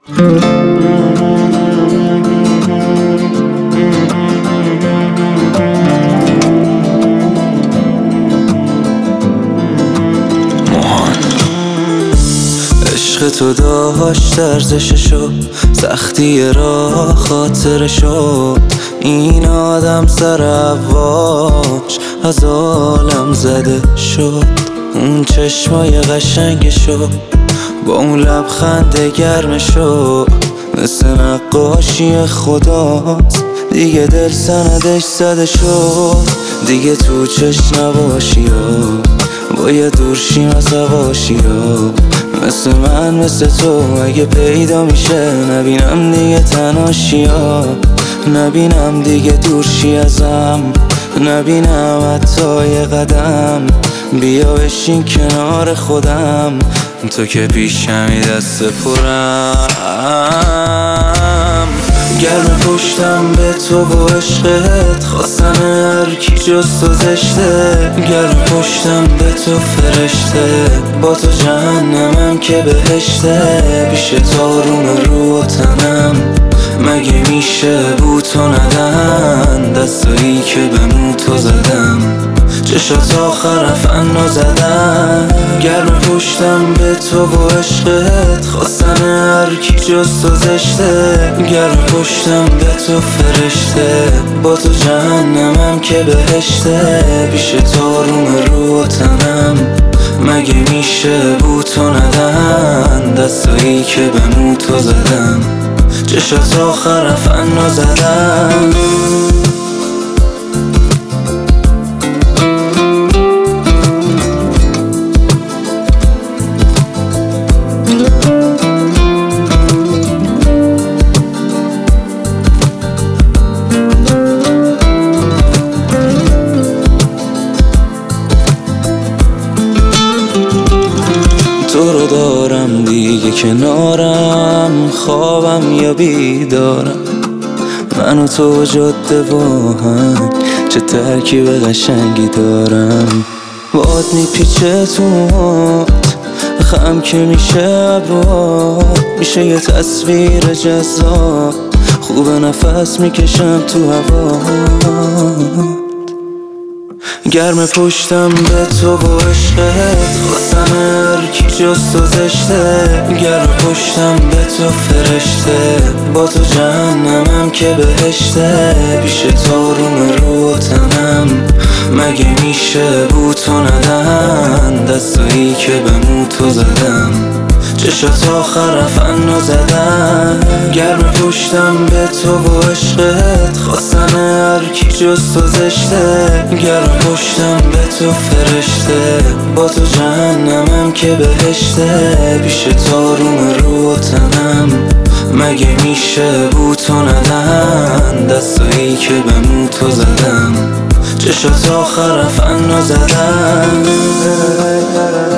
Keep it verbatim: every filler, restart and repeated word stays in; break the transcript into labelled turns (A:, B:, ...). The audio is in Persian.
A: عشق تو داشت ارزششو، سختی راه خاطرشو، این آدم سر افواج از عالم زده شد. اون چشمای قشنگشو با اون لبخند گرمشو، مثل نقاشی خداست دیگه دل سندش زده شد. دیگه تو چشم نباشی ها، باید دور شیم از هواشی ها. مثل من مثل تو اگه پیدا میشه، نبینم دیگه تنهاشی ها، نبینم دیگه دور شی ازم، نبینم حتی یه قدم. بیا بشین کنار خودم، تو که پیشمی دست پرم. گرم پشتم به تو و عشقت، خواستن هر کی جز تو زشته. گرم پشتم به تو فرشته، با تو جهنمم که بهشته. پیش تارون رو و تنم، مگه میشه بو تو ندن؟ دستایی که به مو تو زدم، چشات آخر فنا زدن. گرم پشتم به تو و عشقت، خواستن هر کی جز تو زشته. گرم پشتم به تو فرشته، با تو جهنمم که بهشته. پیش تارون رو و تنم، مگه میشه بو تو ندن؟ دستایی که به مو تو زدم، چشات آخر فنا زدن. تو رو دارم دیگه کنارم، خوابم یا بیدارم، من و تو جاده با هم، چه ترکیب قشنگی دارم. باد میپیچه تو موهات، خم که میشه ابروات، میشه یه تصویر جذاب، خوب نفس میکشم تو هوا. گرم پشتم به تو و عشقت، خواستم هر کی جز تو زشته. گرم پشتم به تو فرشته، با تو جهنمم که بهشته. پیش تارون رو و تنم، مگه میشه بو تو ندن؟ دستایی که به مو تو زدم، چشات آخر فنا زدن. گرم پشتم به تو و عشقت، خواستن هر کی جز تو زشته. گرم پشتم به تو فرشته، با تو جهنمم که بهشته. پیش تارون رو و تنم، مگه میشه بو تو ندن؟ دستایی که به مو تو زدم، چشات آخر فنا زدن.